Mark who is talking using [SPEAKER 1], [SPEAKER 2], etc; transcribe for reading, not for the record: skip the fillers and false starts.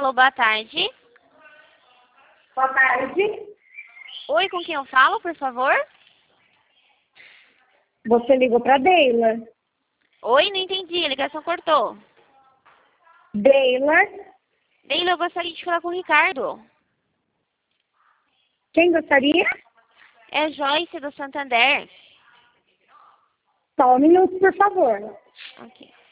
[SPEAKER 1] Alô, boa tarde.
[SPEAKER 2] Boa tarde.
[SPEAKER 1] Oi, com quem eu falo, por favor?
[SPEAKER 2] Você ligou para Deila.
[SPEAKER 1] Oi, não entendi, a ligação cortou.
[SPEAKER 2] Deila.
[SPEAKER 1] Leila, eu gostaria de falar com o Ricardo.
[SPEAKER 2] Quem gostaria?
[SPEAKER 1] É Joyce do Santander.
[SPEAKER 2] Só um minuto, por favor.
[SPEAKER 1] Ok.